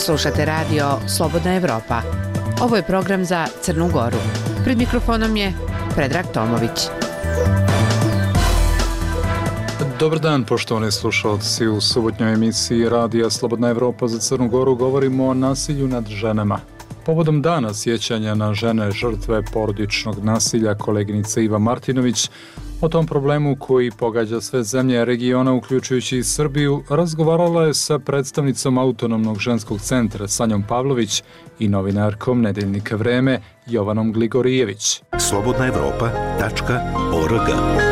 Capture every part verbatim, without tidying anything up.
Slušate radio Slobodna Evropa. Ovo je program za Crnu Goru. Pred mikrofonom je Predrag Tomović. Dobar dan, poštovani slušalci. U subotnjoj emisiji radija Slobodna Evropa za Crnu Goru govorimo o nasilju nad ženama. Povodom dana sjećanja na žene žrtve porodičnog nasilja, koleginica Iva Martinović o tom problemu koji pogađa sve zemlje regiona, uključujući i Srbiju, razgovarala je sa predstavnicom Autonomnog ženskog centra Sanjom Pavlović i novinarkom Nedeljnika Vreme Jovanom Gligorijević. slobodna evropa tačka org.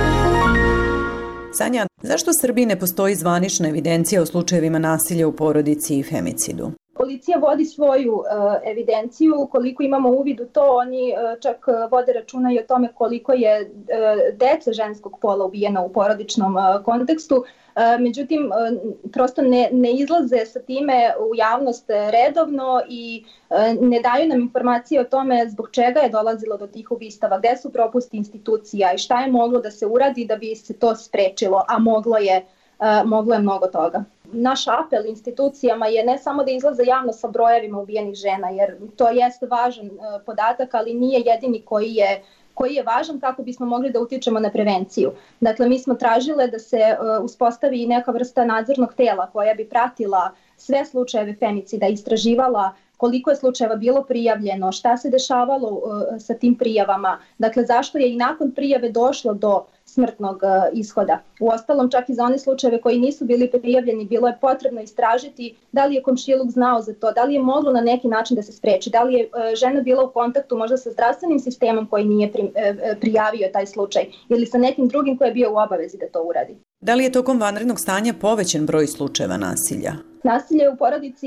Sanja, zašto u Srbiji ne postoji zvanična evidencija o slučajevima nasilja u porodici i femicidu? Policija vodi svoju uh, evidenciju, koliko imamo uvid u to, oni uh, čak uh, vode računa i o tome koliko je uh, dece ženskog pola ubijeno u porodičnom uh, kontekstu. Uh, međutim, uh, prosto ne, ne izlaze sa time u javnost redovno i uh, ne daju nam informacije o tome zbog čega je dolazilo do tih ubistava, gde su propusti institucija i šta je moglo da se uradi da bi se to sprečilo, a moglo je, uh, moglo je mnogo toga. Naš apel institucijama je ne samo da izlaze javno sa brojevima ubijenih žena, jer to jeste važan uh, podatak, ali nije jedini koji je, koji je važan kako bismo mogli da utičemo na prevenciju. Dakle, mi smo tražile da se uh, uspostavi neka vrsta nadzornog tela koja bi pratila sve slučajeve femicida, istraživala koliko je slučajeva bilo prijavljeno, šta se dešavalo uh, sa tim prijavama, dakle zašto je i nakon prijave došlo do smrtnog uh, ishoda. Uostalom, čak i za one slučajeve koji nisu bili prijavljeni, bilo je potrebno istražiti da li je komšiluk znao za to, da li je moglo na neki način da se spreči, da li je uh, žena bila u kontaktu možda sa zdravstvenim sistemom koji nije pri, uh, prijavio taj slučaj ili sa nekim drugim koji je bio u obavezi da to uradi. Da li je tokom vanrednog stanja povećan broj slučajeva nasilja? Nasilje u porodici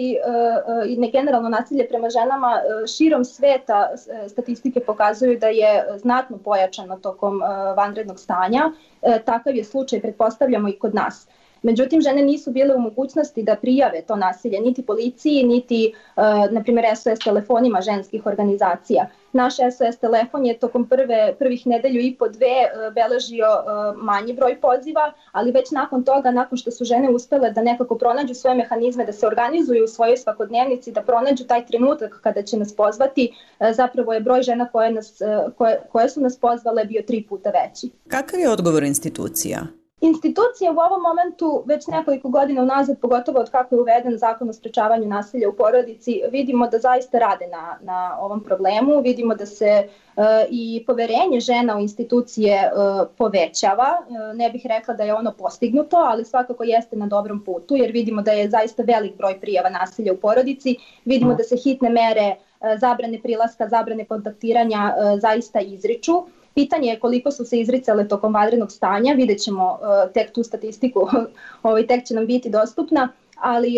i uh, uh, generalno nasilje prema ženama uh, širom sveta uh, statistike pokazuju da je znatno pojačano tokom uh, vanrednog stanja. Uh, takav je slučaj, pretpostavljamo, i kod nas. Međutim, žene nisu bile u mogućnosti da prijave to nasilje niti policiji, niti, uh, na primjer, S O S telefonima ženskih organizacija. Naš S O S telefon je tokom prve, prvih nedelju i po dve uh, beležio uh, manji broj poziva, ali već nakon toga, nakon što su žene uspele da nekako pronađu svoje mehanizme, da se organizuju u svojoj svakodnevnici, da pronađu taj trenutak kada će nas pozvati, uh, zapravo je broj žena koje, nas, uh, koje, koje su nas pozvale bio tri puta veći. Kakav je odgovor institucija? Institucije u ovom momentu već nekoliko godina unazad, pogotovo od kako je uveden zakon o sprečavanju nasilja u porodici, vidimo da zaista rade na, na ovom problemu, vidimo da se uh, i poverenje žena u institucije uh, povećava. Uh, ne bih rekla da je ono postignuto, ali svakako jeste na dobrom putu, jer vidimo da je zaista velik broj prijava nasilja u porodici, vidimo da se hitne mere uh, zabrane prilaska, zabrane kontaktiranja uh, zaista izriču. Pitanje je koliko su se izricale tokom vanrednog stanja, vidjet ćemo uh, tek tu statistiku, ovaj, tek će nam biti dostupna, ali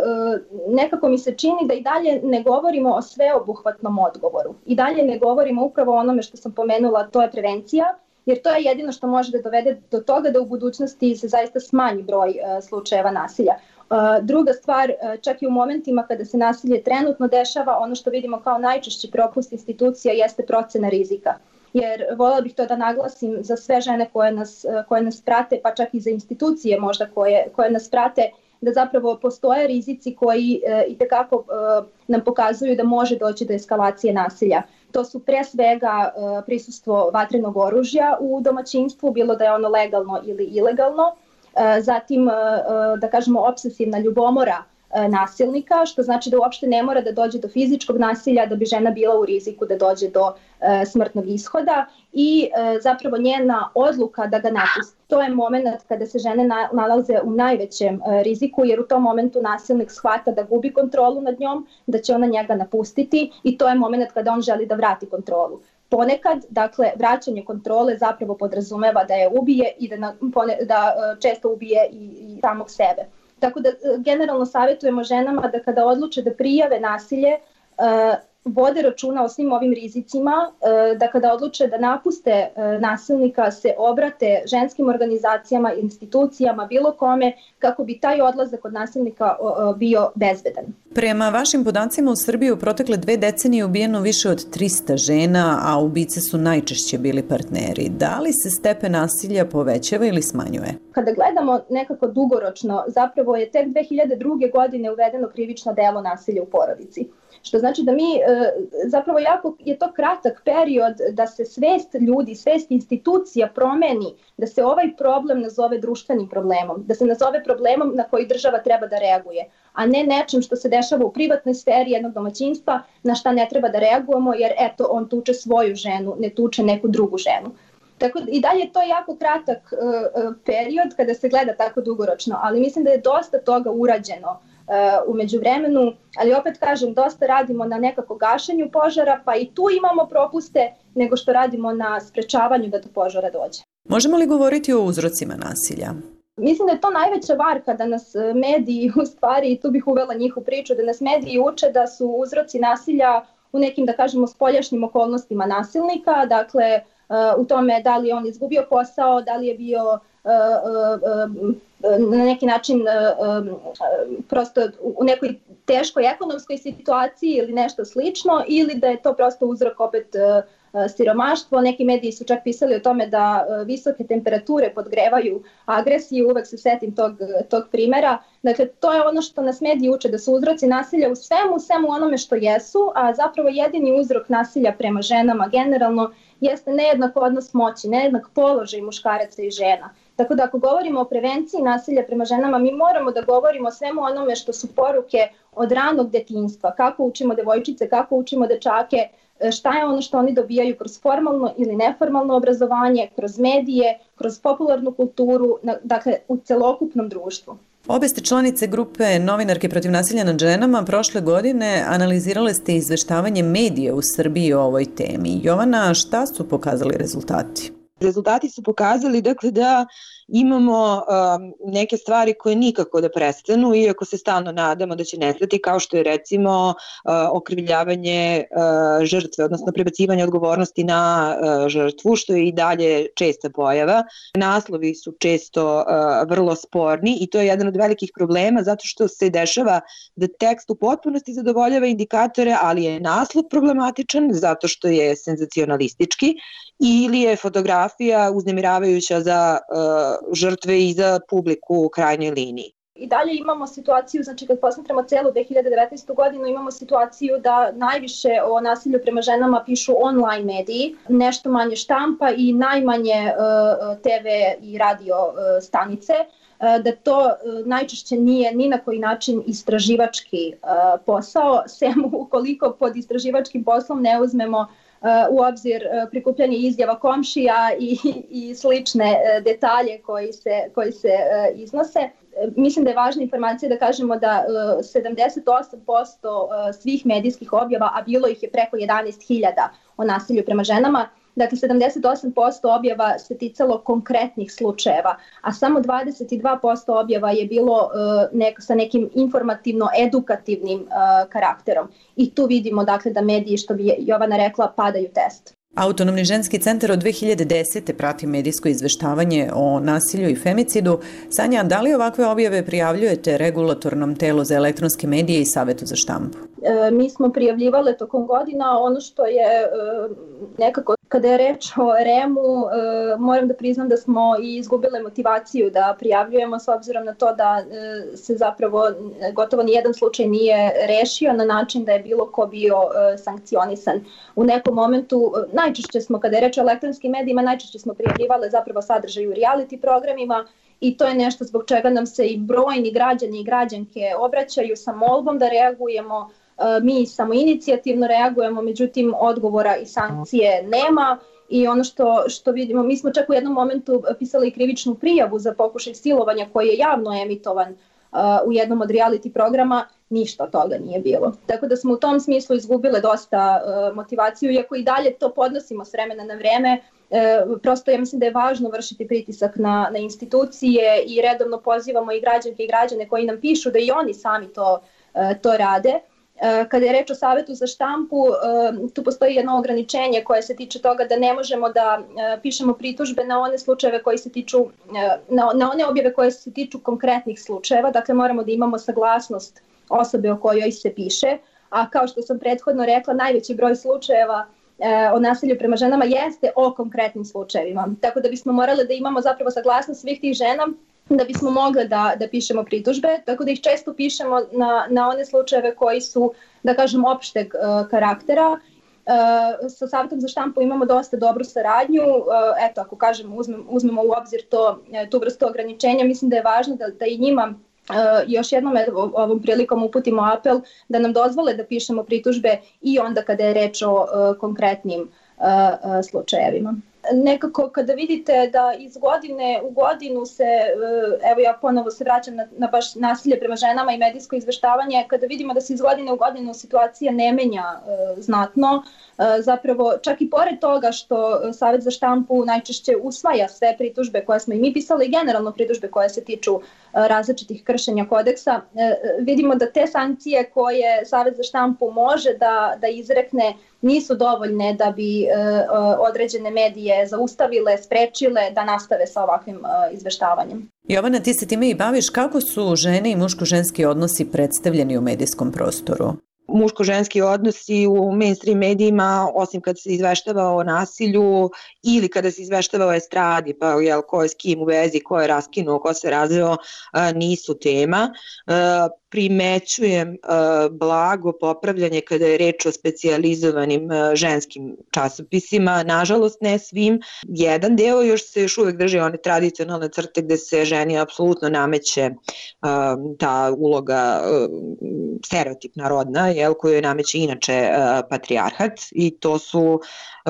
uh, nekako mi se čini da i dalje ne govorimo o sveobuhvatnom odgovoru. I dalje ne govorimo upravo o onome što sam pomenula, to je prevencija, jer to je jedino što može da dovede do toga da u budućnosti se zaista smanji broj uh, slučajeva nasilja. Uh, druga stvar, uh, čak i u momentima kada se nasilje trenutno dešava, ono što vidimo kao najčešći propust institucija jeste procena rizika. Jer voljela bih to da naglasim za sve žene koje nas, koje nas prate, pa čak i za institucije možda koje, koje nas prate, da zapravo postoje rizici koji e, itekako e, nam pokazuju da može doći do eskalacije nasilja. To su pre svega e, prisustvo vatrenog oružja u domaćinstvu, bilo da je ono legalno ili ilegalno, e, zatim e, da kažemo obsesivna ljubomora nasilnika, što znači da uopšte ne mora da dođe do fizičkog nasilja da bi žena bila u riziku da dođe do e, smrtnog ishoda i e, zapravo njena odluka da ga napusti. To je moment kada se žene na, nalaze u najvećem e, riziku, jer u tom momentu nasilnik shvata da gubi kontrolu nad njom, da će ona njega napustiti i to je moment kada on želi da vrati kontrolu. Ponekad, dakle, vraćanje kontrole zapravo podrazumeva da je ubije i da, na, pone, da e, često ubije i, i samog sebe. Tako da generalno savjetujemo ženama da kada odluče da prijave nasilje, vode računa o svim ovim rizicima, da kada odluče da napuste nasilnika se obrate ženskim organizacijama, institucijama, bilo kome, kako bi taj odlazak od nasilnika bio bezbedan. Prema vašim podacima u Srbiji u protekle dve decenije ubijeno više od trista žena, a ubice su najčešće bili partneri. Da li se stepen nasilja povećava ili smanjuje? Kada gledamo nekako dugoročno, zapravo je tek dve hiljade druge. godine uvedeno krivično delo nasilja u porodici. Što znači da mi, zapravo jako je to kratak period da se svest ljudi, svest institucija promeni, da se ovaj problem nazove društvenim problemom, da se nazove problemom na koji država treba da reaguje, a ne nečim što se dešava u privatnoj sferi jednog domaćinstva na šta ne treba da reagujemo jer eto on tuče svoju ženu, ne tuče neku drugu ženu. Tako i dalje je to jako kratak uh, period kada se gleda tako dugoročno, ali mislim da je dosta toga urađeno uh, u međuvremenu, ali opet kažem, dosta radimo na nekako gašenju požara, pa i tu imamo propuste nego što radimo na sprečavanju da do požara dođe. Možemo li govoriti o uzrocima nasilja? Mislim da je to najveća varka da nas mediji, u stvari, i tu bih uvela njih u priču, da nas mediji uče da su uzroci nasilja u nekim, da kažemo, spoljašnjim okolnostima nasilnika, dakle, u tome da li je on izgubio posao, da li je bio na neki način prosto u nekoj teškoj ekonomskoj situaciji ili nešto slično, ili da je to prosto uzrok opet siromaštvo. Neki mediji su čak pisali o tome da visoke temperature podgrevaju agresiju, uvek se setim tog, tog primera. Dakle, to je ono što nas mediji uče, da su uzroci nasilja u svemu, svemu onome što jesu, a zapravo jedini uzrok nasilja prema ženama generalno jeste nejednak odnos moći, nejednak položaj muškaraca i žena. Tako da ako govorimo o prevenciji nasilja prema ženama, mi moramo da govorimo o svemu onome što su poruke od ranog detinjstva, kako učimo devojčice, kako učimo dečake, šta je ono što oni dobijaju kroz formalno ili neformalno obrazovanje, kroz medije, kroz popularnu kulturu, dakle u celokupnom društvu. Obe ste članice grupe Novinarke protiv nasilja nad ženama. Prošle godine analizirale ste izveštavanje medija u Srbiji o ovoj temi. Jovana, šta su pokazali rezultati? Rezultati su pokazali dakle, da imamo um, neke stvari koje nikako da prestanu, iako se stalno nadamo da će nestati, kao što je recimo uh, okrivljavanje uh, žrtve, odnosno prebacivanje odgovornosti na uh, žrtvu, što je i dalje česta pojava. Naslovi su često uh, vrlo sporni i to je jedan od velikih problema zato što se dešava da tekst u potpunosti zadovoljava indikatore, ali je naslov problematičan zato što je senzacionalistički ili je fotografija uznemiravajuća za uh, žrtve i za publiku u krajnjoj liniji. I dalje imamo situaciju, znači kad posmatramo celu dve hiljade devetnaestu. godinu, imamo situaciju da najviše o nasilju prema ženama pišu online mediji, nešto manje štampa i najmanje uh, te ve i radio uh, stanice, uh, da to uh, najčešće nije ni na koji način istraživački uh, posao, sem ukoliko pod istraživačkim poslom ne uzmemo u obzir prikupljanje izjava komšija i, i slične detalje koji se, koji se iznose. Mislim da je važna informacija da kažemo da sedamdeset osam posto svih medijskih objava, a bilo ih je preko jedanaest hiljada o nasilju prema ženama, dakle sedamdeset osam posto objava se ticalo konkretnih slučajeva, a samo dvadeset dva posto objava je bilo uh, nek, sa nekim informativno-edukativnim uh, karakterom. I tu vidimo dakle da mediji, što bi Jovana rekla, padaju test. Autonomni ženski centar od dve hiljade desete. prati medijsko izveštavanje o nasilju i femicidu. Sanja, da li ovakve objave prijavljujete Regulatornom telu za elektronske medije i Savetu za štampu? E, mi smo prijavljivale tokom godina. Ono što je e, nekako, kada je reč o er e mu, e, moram da priznam da smo i izgubile motivaciju da prijavljujemo, s obzirom na to da e, se zapravo gotovo nijedan slučaj nije rešio na način da je bilo ko bio e, sankcionisan. U nekom momentu, najčešće smo, kada je reč o elektronskim medijima, najčešće smo prijavljivale zapravo sadržaj u reality programima i to je nešto zbog čega nam se i brojni građani i građanke obraćaju sa molbom da reagujemo. Mi samo inicijativno reagujemo, međutim odgovora i sankcije nema. I ono što, što vidimo, mi smo čak u jednom momentu pisali i krivičnu prijavu za pokušaj silovanja koji je javno emitovan uh, u jednom od reality programa, ništa od toga nije bilo. Tako da smo u tom smislu izgubile dosta uh, motivaciju, iako i dalje to podnosimo s vremena na vreme. Uh, prosto ja mislim da je važno vršiti pritisak na, na institucije i redovno pozivamo i građanke i građane koji nam pišu da i oni sami to, uh, to rade. Kada je reč o Savetu za štampu, tu postoji jedno ograničenje koje se tiče toga da ne možemo da pišemo pritužbe na one slučajeve koji se tiču, na, na one objave koje se tiču konkretnih slučajeva, dakle moramo da imamo saglasnost osobe o kojoj se piše, a kao što sam prethodno rekla, najveći broj slučajeva o nasilju prema ženama jeste o konkretnim slučajevima, tako da bismo morali da imamo zapravo saglasnost svih tih žena da bismo mogli da, da pišemo pritužbe, tako da ih često pišemo na, na one slučajeve koji su, da kažem, opšteg uh, karaktera. Uh, sa Savetom za štampu imamo dosta dobru saradnju, uh, eto, ako kažem, uzmem, uzmemo u obzir to, tu vrstu ograničenja, mislim da je važno da, da i njima Uh, još jednom ovom prilikom uputimo apel da nam dozvole da pišemo pritužbe i onda kada je reč o uh, konkretnim uh, uh, slučajevima. Nekako kada vidite da iz godine u godinu se, evo ja ponovo se vraćam na, na baš nasilje prema ženama i medijsko izveštavanje, kada vidimo da se iz godine u godinu situacija ne menja e, znatno, e, zapravo čak i pored toga što Savet za štampu najčešće usvaja sve pritužbe koje smo i mi pisali i generalno pritužbe koje se tiču e, različitih kršenja kodeksa, e, vidimo da te sankcije koje Savet za štampu može da, da izrekne nisu dovoljne da bi e, određene medije zaustavile, sprečile da nastave sa ovakvim e, izveštavanjem. Jovana, ti se time i baviš. Kako su žene i muško-ženski odnosi predstavljeni u medijskom prostoru? Muško-ženski odnosi u mainstream medijima, osim kad se izveštava o nasilju ili kada se izveštava o estradi, pa jel, ko je s kim u vezi, ko je raskinuo, ko se razveo, nisu tema. Primećujem blago popravljanje kada je reč o specijalizovanim ženskim časopisima, nažalost ne svim. Jedan deo još se još uvek drži one tradicionalne crte gde se ženi apsolutno nameće ta uloga stereotipna rodna, jel, koju je nameće inače patrijarhat, i to su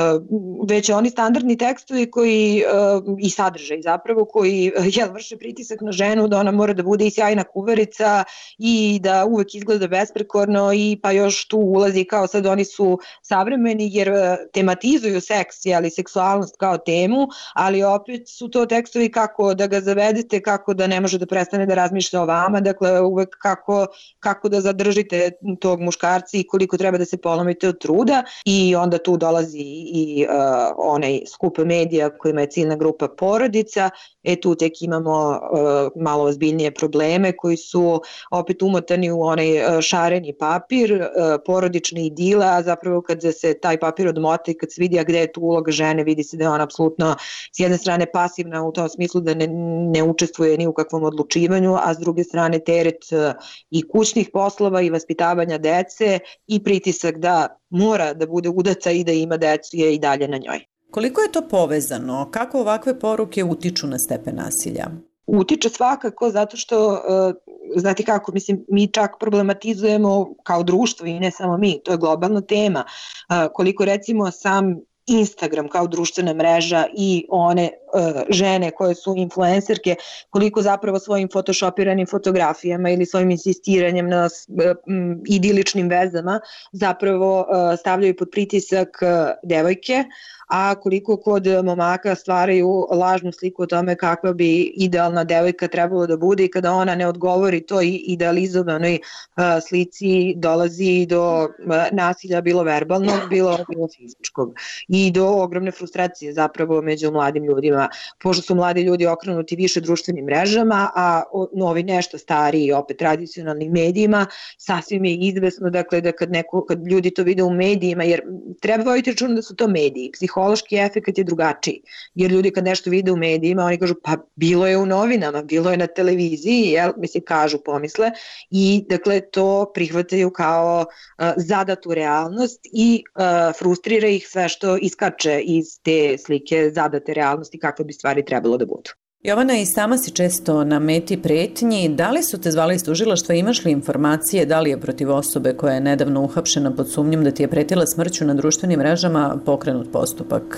već oni standardni tekstovi koji i sadržaj zapravo koji jel, vrše pritisak na ženu da ona mora da bude i sjajna kuvarica i da uvek izgleda besprekorno, i pa još tu ulazi kao sad oni su savremeni jer tematizuju seks, jeli, seksualnost kao temu, ali opet su to tekstovi kako da ga zavedete, kako da ne može da prestane da razmišlja o vama, dakle uvek kako, kako da zadržite tog muškarca i koliko treba da se polomite od truda, i onda tu dolazi i uh, onaj skup medija kojima je ciljna grupa porodica, e tu tek imamo uh, malo ozbiljnije probleme koji su opet umotani u onaj uh, šareni papir, uh, porodične idile, a zapravo kad se taj papir odmota i kad se vidi a gde je tu uloga žene, vidi se da je ona apsolutno s jedne strane pasivna u tom smislu da ne, ne učestvuje ni u kakvom odlučivanju, a s druge strane teret uh, i kućnih poslova i vaspitavanja dece i pritisak da mora da bude udaca i da ima decu je i dalje na njoj. Koliko je to povezano? Kako ovakve poruke utiču na stepen nasilja? Utiče svakako zato što, znate kako, mislim, mi čak problematizujemo kao društvo i ne samo mi, to je globalna tema. Koliko recimo sam Instagram kao društvena mreža i one uh, žene koje su influencerke, koliko zapravo svojim photoshopiranim fotografijama ili svojim insistiranjem na uh, idiličnim vezama zapravo uh, stavljaju pod pritisak uh, devojke, a koliko kod momaka stvaraju lažnu sliku o tome kakva bi idealna devojka trebalo da bude, i kada ona ne odgovori toj idealizovanoj uh, slici dolazi do uh, nasilja, bilo verbalnog, bilo, bilo fizičkog, i do ogromne frustracije zapravo među mladim ljudima, pošto su mladi ljudi okrenuti više društvenim mrežama, a novi nešto stariji opet tradicionalnim medijima, sasvim je izvesno, dakle, da kad, neko, kad ljudi to vide u medijima, jer treba voditi računa da su to mediji, psihološki efekt je drugačiji, jer ljudi kad nešto vide u medijima, oni kažu pa bilo je u novinama, bilo je na televiziji, jel, mislim, kažu, pomisle, i dakle to prihvataju kao uh, zadatu realnost i uh, frustrira ih sve što iskače iz te slike zadate realnosti kakve bi stvari trebalo da budu. Jovana, i sama si često na meti pretnji. Da li su te zvali iz tužilaštva, imaš li informacije da li je protiv osobe koja je nedavno uhapšena pod sumnjom da ti je pretila smrću na društvenim mrežama pokrenut postupak?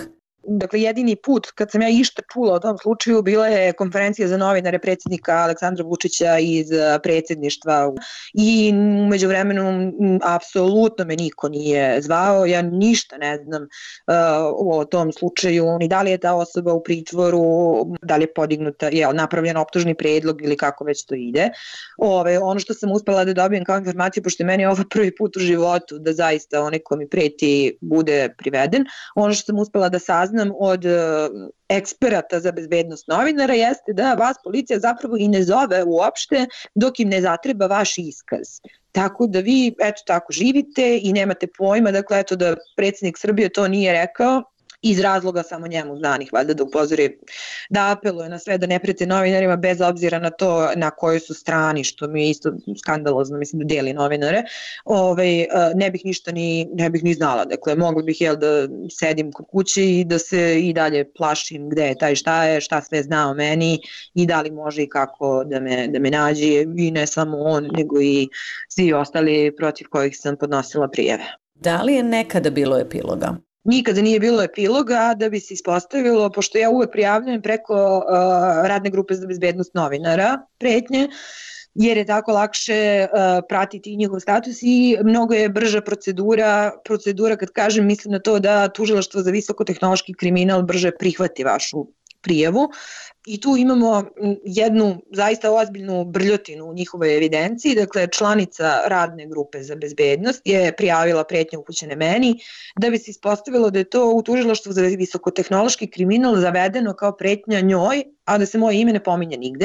Dakle, jedini put kad sam ja išta čula o tom slučaju bila je konferencija za novinare predsjednika Aleksandra Vučića iz predsjedništva i umeđu vremenu apsolutno me niko nije zvao, ja ništa ne znam uh, o tom slučaju, ni da li je ta osoba u pritvoru, da li je podignuta, je napravljen optužni predlog ili kako već to ide. Ove, ono što sam uspela da dobijem kao informaciju, pošto je meni ovo prvi put u životu da zaista onaj ko mi preti bude priveden, ono što sam uspela da saznam od eksperata za bezbednost novinara jeste da vas policija zapravo i ne zove uopšte dok im ne zatreba vaš iskaz. Tako da vi, eto tako, živite i nemate pojma, dakle, eto da predsjednik Srbije to nije rekao, iz razloga samo njemu znanih, valjda da upozori, da apeluje na sve da ne prete novinarima bez obzira na to na kojoj su strani, što mi je isto skandalozno, mislim da deli novinare, Ove, ne bih ništa ni, ne bih ni znala, dakle mogla bih jel da sedim kod kuće i da se i dalje plašim gde je taj šta je, šta sve zna o meni i da li može i kako da me, da me nađe i ne samo on, nego i svi ostali protiv kojih sam podnosila prijeve. Da li je nekada bilo epiloga? Nikada nije bilo epiloga da bi se ispostavilo, pošto ja uvek prijavljujem preko uh, radne grupe za bezbednost novinara pretnje, jer je tako lakše uh, pratiti njihov status i mnogo je brža procedura, procedura kad kažem mislim na to da tužilaštvo za visokotehnološki kriminal brže prihvati vašu prijavu. I tu imamo jednu zaista ozbiljnu brljotinu u njihovoj evidenciji, dakle članica radne grupe za bezbednost je prijavila pretnje upućene meni da bi se ispostavilo da je to u tužilaštvu za visokotehnološki kriminal zavedeno kao pretnja njoj, a da se moje ime ne pominje nigde.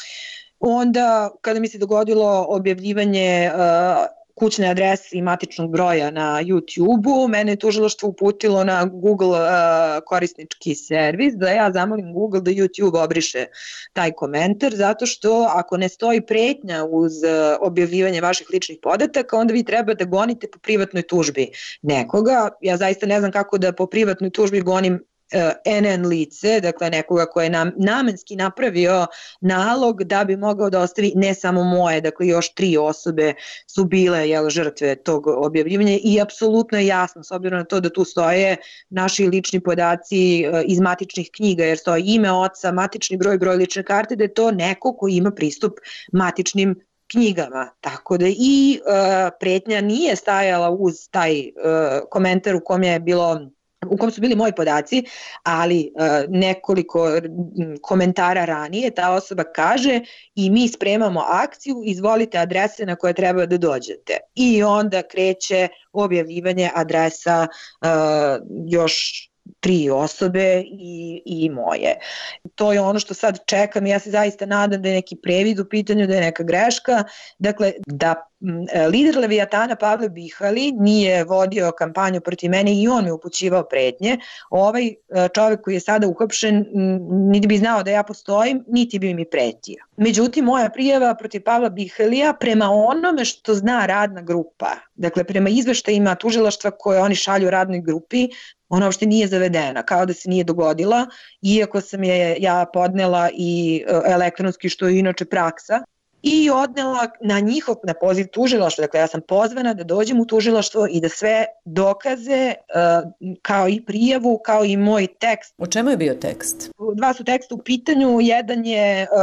Onda kada mi se dogodilo objavljivanje uh, kućne adrese i matičnog broja na YouTube-u, mene je tužilaštvo uputilo na Google uh, korisnički servis da ja zamolim Google da YouTube obriše taj komentar, zato što ako ne stoji pretnja uz uh, objavljivanje vaših ličnih podataka, onda vi treba da gonite po privatnoj tužbi nekoga. Ja zaista ne znam kako da po privatnoj tužbi gonim en en lice, dakle nekoga ko je nam, namenski napravio nalog da bi mogao da ostavi ne samo moje, dakle još tri osobe su bile jel, žrtve tog objavljivanja i apsolutno je jasno, s obzirom na to da tu stoje naši lični podaci iz matičnih knjiga, jer stoje ime oca, matični broj, broj lične karte, da je to neko ko ima pristup matičnim knjigama, tako da i uh, pretnja nije stajala uz taj uh, komentar u kom je bilo u kom su bili moji podaci, ali uh, nekoliko komentara ranije ta osoba kaže i mi spremamo akciju, izvolite adrese na koje treba da dođete. I onda kreće objavljivanje adresa uh, još tri osobe i, i moje. To je ono što sad čekam i ja se zaista nadam da je neki previd u pitanju, da je neka greška. Dakle, da lider Leviatana Pavle Bihali nije vodio kampanju protiv mene i on mi upućivao pretnje, ovaj čovek koji je sada uhapšen niti bi znao da ja postojim, niti bi mi pretio. Međutim, moja prijava protiv Pavla Bihalija prema onome što zna radna grupa, dakle prema izveštajima tužilaštva koje oni šalju radnoj grupi, ona uopšte nije zavedena, kao da se nije dogodila, iako sam je ja podnela i elektronski, što je inače praksa, i odnela na njihov, na poziv tužilaštva, dakle ja sam pozvana da dođem u tužilaštvo i da sve dokaze, uh, kao i prijavu, kao i moj tekst. O čemu je bio tekst? Dva su teksta u pitanju, jedan je uh,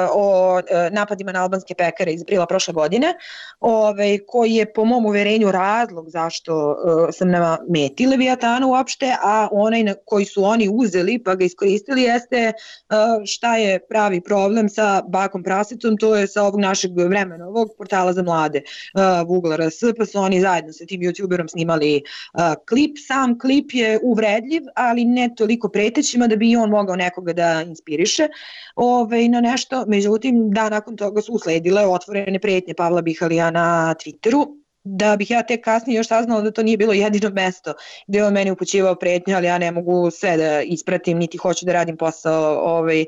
o uh, napadima na albanske pekare iz aprila prošle godine, ovaj, koji je po mom uverenju razlog zašto uh, sam na meti Leviatana uopšte, a onaj na koji su oni uzeli pa ga iskoristili jeste uh, šta je pravi problem sa Bakom Prasetom, to je sa ovog našeg vremena, ovog portala za mlade uh, Vugla R S, pa su oni zajedno sa tim youtuberom snimali uh, klip. Sam klip je uvredljiv, ali ne toliko pretećima da bi i on mogao nekoga da inspiriše Ove, na nešto. Međutim, da nakon toga su usledile otvorene pretnje Pavla Bihalija na Twitteru, da bih ja tek kasnije još saznala da to nije bilo jedino mesto gde je on meni upućivao pretnje, ali ja ne mogu sve da ispratim, niti hoću da radim posao ovaj, uh,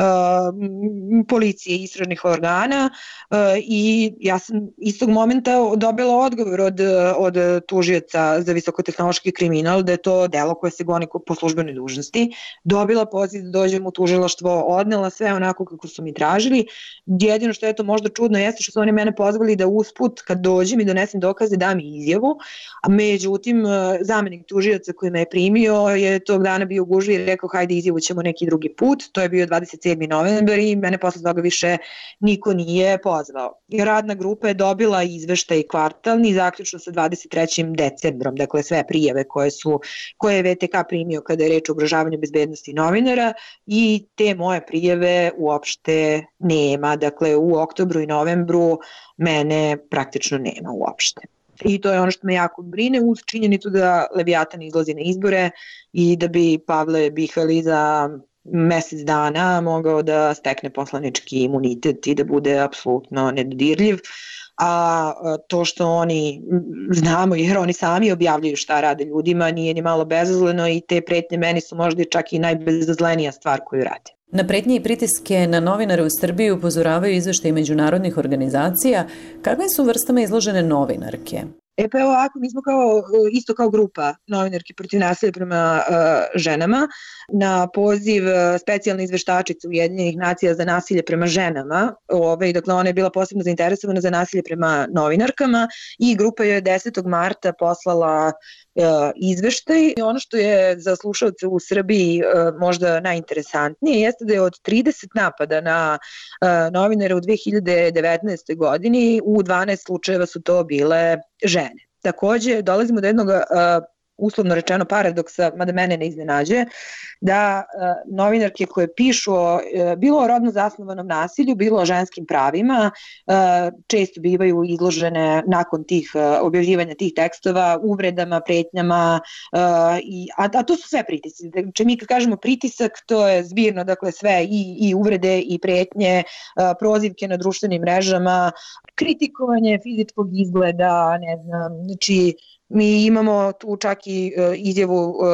policije i istražnih organa uh, i ja sam istog momenta dobila odgovor od, od tužioca za visokotehnološki kriminal da je to delo koje se goni po službenoj dužnosti, dobila poziv da dođem u tužilaštvo, odnela sve onako kako su mi tražili. Jedino što je to možda čudno jeste što su oni mene pozvali da usput kad dođem i donesem dokaze, dam izjavu, a međutim zamenik tužioca koji me je primio je tog dana bio u gužvi i rekao hajde izjavu ćemo neki drugi put, to je bio dvadeset sedmi novembar i mene posle toga više niko nije pozvao. Radna grupa je dobila izveštaj kvartalni zaključno sa dvadeset trećim decembrom, dakle sve prijave koje su koje je V T K primio kada je reč o ugrožavanju bezbednosti novinara i te moje prijave uopšte nema, dakle u oktobru i novembru mene praktično nema uopšte. I to je ono što me jako brine uz činjenicu da Leviatan izlazi na izbore i da bi Pavle Bihveli za mesec dana mogao da stekne poslanički imunitet i da bude apsolutno nedodirljiv, a to što oni znamo jer oni sami objavljuju šta rade ljudima nije ni malo bezazleno i te pretnje meni su možda čak i najbezazlenija stvar koju rade. Na pretnje i pritiske na novinare u Srbiji upozoravaju izveštaji međunarodnih organizacija. Kakvim su vrstama izložene novinarke? E pa evo ovako, mi smo kao, isto kao grupa novinarki protiv nasilja prema uh, ženama na poziv specijalne izveštačice Ujedinjenih nacija za nasilje prema ženama. Ove, dakle, ona je bila posebno zainteresovana za nasilje prema novinarkama i grupa je desetog marta poslala uh, izveštaj. I ono što je za slušalce u Srbiji uh, možda najinteresantnije jeste da je od trideset napada na uh, novinare u dve hiljade devetnaestoj godini u dvanaest slučajeva su to bile žene. Takođe, dolazimo do jednog uh, uslovno rečeno paradoksa, mada mene ne iznenađuje, da uh, novinarke koje pišu o, uh, bilo o rodno zasnovanom nasilju, bilo o ženskim pravima, uh, često bivaju izložene nakon tih uh, objavljivanja tih tekstova uvredama, pretnjama, uh, i, a, a to su sve pritisci. Znači mi kad kažemo pritisak, to je zbirno, dakle sve i, i uvrede i pretnje, uh, prozivke na društvenim mrežama, kritikovanje fizičkog izgleda, ne znam, znači mi imamo tu čak i uh, izjavu uh,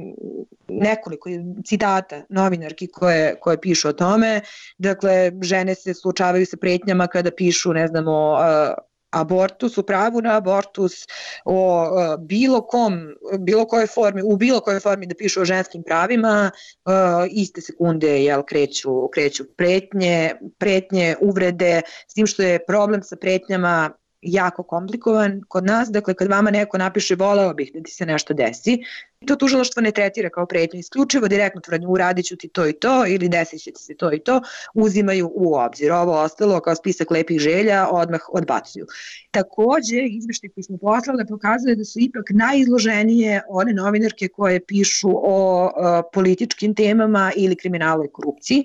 nekoliko citata novinarki koje, koje pišu o tome. Dakle, žene se suočavaju sa pretnjama kada pišu, ne znam, o uh, abortus, o pravu na abortus, o uh, bilo kom, bilo kojoj formi, u bilo kojoj formi da pišu o ženskim pravima, uh, iste sekunde jel, kreću, kreću pretnje, pretnje, uvrede, s tim što je problem sa pretnjama jako komplikovan kod nas, dakle kad vama neko napiše voleo bih da ti se nešto desi, to tužilaštvo ne tretira kao pretnju, isključivo direktno tvrdnju uradit ću ti to i to ili desit će ti se to i to, uzimaju u obzir. Ovo ostalo kao spisak lepih želja odmah odbacuju. Takođe, izveštaj koji smo poslali pokazuje da su ipak najizloženije one novinarke koje pišu o uh, političkim temama ili kriminalu i korupciji.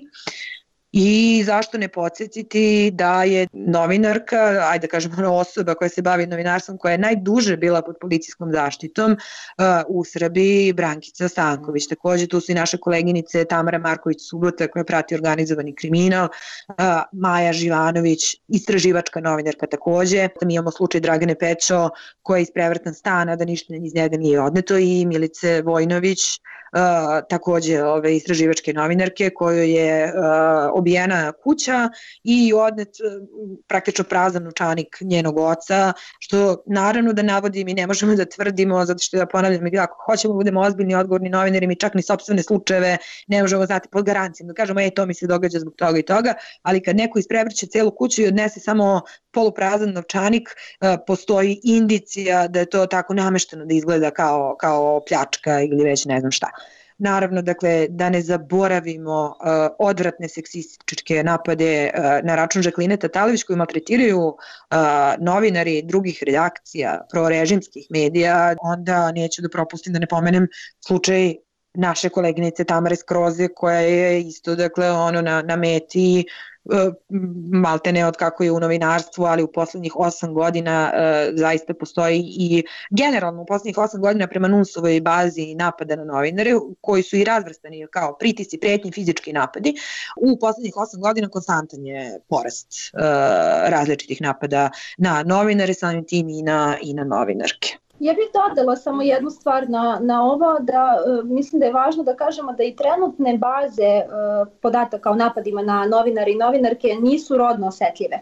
I zašto ne podsjetiti da je novinarka, ajde da kažemo osoba koja se bavi novinarstvom, koja je najduže bila pod policijskom zaštitom uh, u Srbiji, Brankica Stanković. Takođe tu su i naše koleginice Tamara Marković-Subota koja prati organizovani kriminal, uh, Maja Živanović, istraživačka novinarka takođe. Mi imamo slučaj Dragane Pečo koja je isprevrtan stan, da ništa iz njega nije odneto, i Milice Vojnović, Uh, takođe ove istraživačke novinarke kojoj je uh, obijena kuća i odnet uh, praktično prazan novčanik njenog oca, što naravno da navodim i ne možemo da tvrdimo, zato što ja ponavljam, ako hoćemo da budemo ozbiljni, odgovorni novinari, mi čak ni sopstvene slučajeve ne možemo znati pod garancijom, da kažemo, ej, to mi se događa zbog toga i toga, ali kad neko isprevrće celu kuću i odnese samo poluprazan novčanik, uh, postoji indicija da je to tako namešteno da izgleda kao, kao pljačka ili već ne znam šta. Naravno, dakle, da ne zaboravimo uh, odvratne seksističke napade uh, na račun Žakline Tatalović koji maltretiraju uh, novinari drugih redakcija, prorežimskih medija, onda neću da propustim da ne pomenem slučaj naše koleginice Tamare Skroze koja je isto, dakle, ono na, na meti malte ne od kako je u novinarstvu, ali u poslednjih osam godina e, zaista postoji i generalno u poslednjih osam godina prema NUNS-ovoj bazi napada na novinare koji su i razvrstani kao pritisci, pretnji, fizički napadi. U poslednjih osam godina konstantan je porast e, različitih napada na novinare, samim tim i na, i na novinarke. Ja bih dodala samo jednu stvar na, na ovo, da uh, mislim da je važno da kažemo da i trenutne baze uh, podataka o napadima na novinare i novinarke nisu rodno osetljive.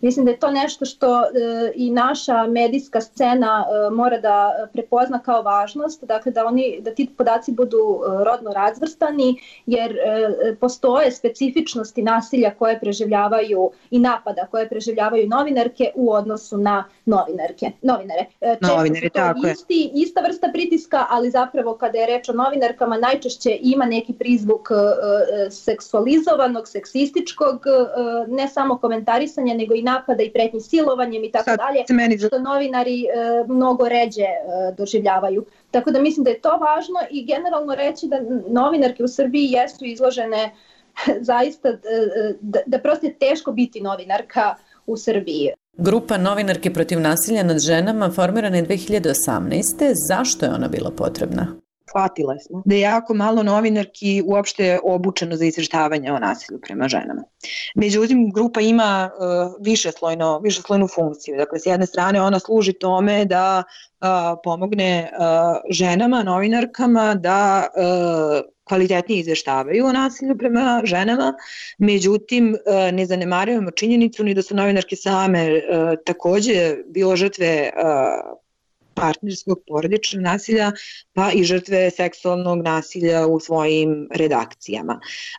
Mislim da je to nešto što e, i naša medijska scena e, mora da prepozna kao važnost, dakle da, oni, da ti podaci budu e, rodno razvrstani, jer e, postoje specifičnosti nasilja koje preživljavaju i napada koje preživljavaju novinarke u odnosu na novinarke, novinare. E, Novinari, tako je. Isti, ista vrsta pritiska, ali zapravo kada je reč o novinarkama najčešće ima neki prizvuk e, e, seksualizovanog, seksističkog, e, ne samo komentarisanja, nego i napada i pretnji silovanjem i tako dalje, što novinari e, mnogo ređe e, doživljavaju. Tako da mislim da je to važno i generalno reći da novinarke u Srbiji jesu izložene zaista, e, da, da prosto je teško biti novinarka u Srbiji. Grupa Novinarke protiv nasilja nad ženama formirana je dve hiljade osamnaeste. Zašto je ona bila potrebna? Shvatile smo da je jako malo novinarki uopšte obučeno za izveštavanje o nasilju prema ženama. Međutim, grupa ima uh, višeslojno, višeslojnu funkciju. Dakle, s jedne strane ona služi tome da uh, pomogne uh, ženama, novinarkama da uh, kvalitetnije izveštavaju o nasilju prema ženama, međutim ne zanemarujemo činjenicu ni da su novinarke same takođe bilo žrtve partnerskog porodičnog nasilja, pa i žrtve seksualnog nasilja u svojim redakcijama.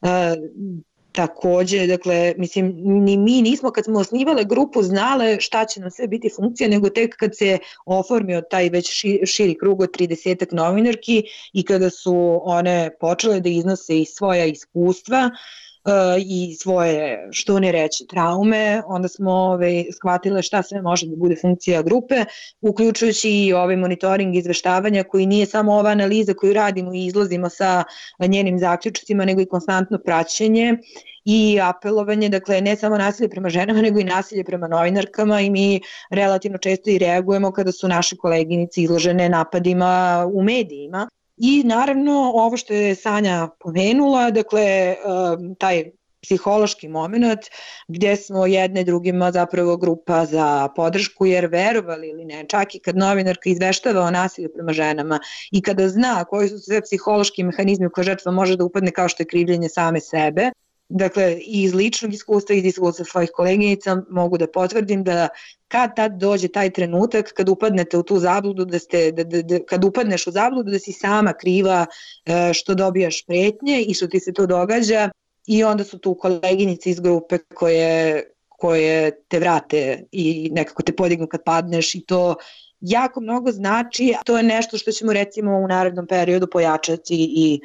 Takođe, dakle, mislim, ni mi nismo kad smo osnivale grupu znale šta će nam sve biti funkcija, nego tek kad se oformio taj već širi krug od tridesetak novinarki i kada su one počele da iznose i svoja iskustva uh, i svoje, što ne reći, traume, onda smo ove, shvatile šta sve može da bude funkcija grupe, uključujući i ovaj monitoring izveštavanja koji nije samo ova analiza koju radimo i izlazimo sa njenim zaključcima, nego i konstantno praćenje i apelovanje, dakle ne samo nasilje prema ženama, nego i nasilje prema novinarkama i mi relativno često i reagujemo kada su naše koleginice izložene napadima u medijima. I naravno ovo što je Sanja pomenula, dakle taj psihološki moment gdje smo jedne drugima zapravo grupa za podršku, jer verovali ili ne, čak i kad novinarka izveštava o nasilju prema ženama i kada zna koji su sve psihološki mehanizmi u koje žrtva može da upadne, kao što je krivljenje same sebe, dakle i iz ličnog iskustva i iz iskustva svojih koleginica mogu da potvrdim da kad tad dođe taj trenutak kad upadnete u tu zabludu, da ste, da, da, da, kad upadneš u zabludu da si sama kriva e, što dobijaš pretnje i što ti se to događa, i onda su tu koleginice iz grupe koje, koje te vrate i nekako te podignu kad padneš, i to jako mnogo znači. To je nešto što ćemo recimo u narednom periodu pojačati i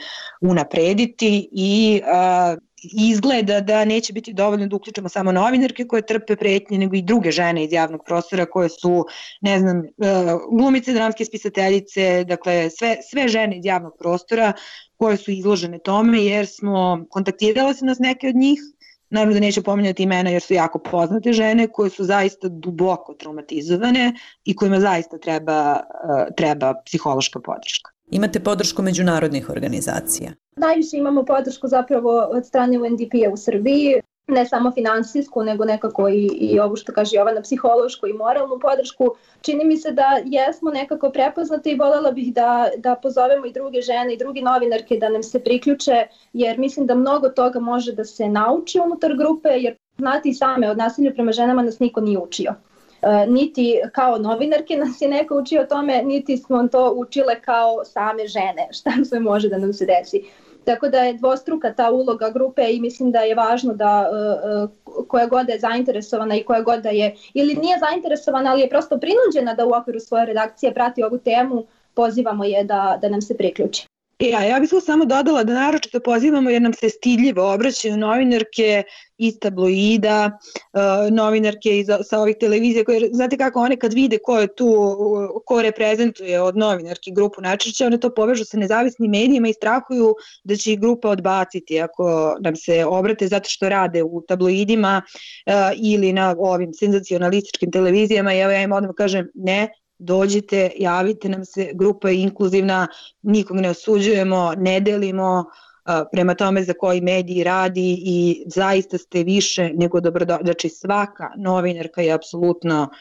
unaprediti i a, izgleda da neće biti dovoljno da uključimo samo novinarke koje trpe pretnje, nego i druge žene iz javnog prostora koje su, ne znam, glumice, dramske spisateljice, dakle sve, sve žene iz javnog prostora koje su izložene tome, jer smo kontaktirale se nas neke od njih, naravno da neću pominjati imena jer su jako poznate žene koje su zaista duboko traumatizovane i kojima zaista treba, treba psihološka podrška. Imate podršku međunarodnih organizacija? Najviše imamo podršku zapravo od strane U N D P-a u Srbiji, ne samo finansijsku, nego nekako i, i ovo što kaže Jovana, psihološku i moralnu podršku. Čini mi se da jesmo nekako prepoznate i voljela bih da, da pozovemo i druge žene i druge novinarke da nam se priključe, jer mislim da mnogo toga može da se nauči unutar grupe, jer znate i same, od nasilja prema ženama nas niko nije učio. Uh, niti kao novinarke nas je neko učio o tome, niti smo to učile kao same žene, šta sve može da nam se desi. Tako da je dvostruka ta uloga grupe i mislim da je važno da uh, koja god je zainteresovana i koja god da je, ili nije zainteresovana, ali je prosto prinuđena da u okviru svoje redakcije prati ovu temu, pozivamo je da, da nam se priključi. Ja, ja bih samo dodala da naročito pozivamo jer nam se stidljivo obraćaju novinarke iz tabloida, uh, novinarke iz, sa ovih televizija, koje, znate kako one kad vide ko je tu, ko reprezentuje od novinarki grupu najčešće, one to povežu sa nezavisnim medijima i strahuju da će ih grupa odbaciti ako nam se obrate zato što rade u tabloidima uh, ili na ovim senzacionalističkim televizijama. I evo ja im odmah kažem ne, dođite, javite nam se, grupa je inkluzivna, nikog ne osuđujemo, ne delimo prema tome za koji mediji radi i zaista ste više nego dobrodošli. Znači svaka novinarka je apsolutno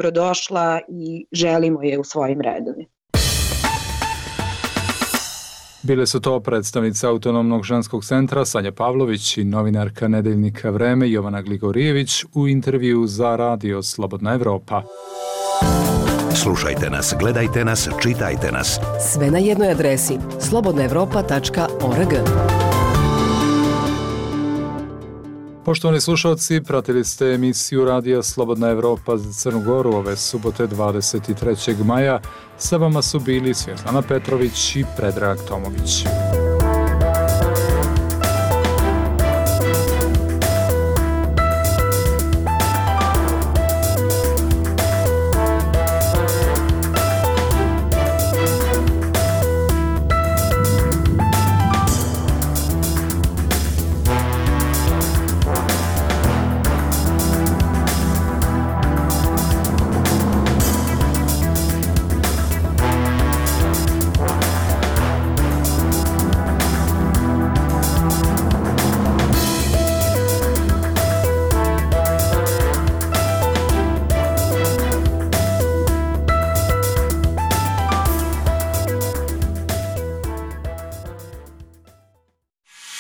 dobrodošla i želimo je u svojim redovima. Bile su to predstavnice Autonomnog ženskog centra Sanja Pavlović i novinarka Nedeljnika Vreme Jovana Gligorijević u intervju za radio Slobodna Evropa. Slušajte nas, gledajte nas, čitajte nas. Sve na jednoj adresi slobodna evropa tačka org. Poštovani slušalci, pratili ste emisiju radija Slobodna Evropa za Crnu Goru ove subote dvadeset trećeg maja. Sa vama su bili Svjetlana Petrović i Predrag Tomović.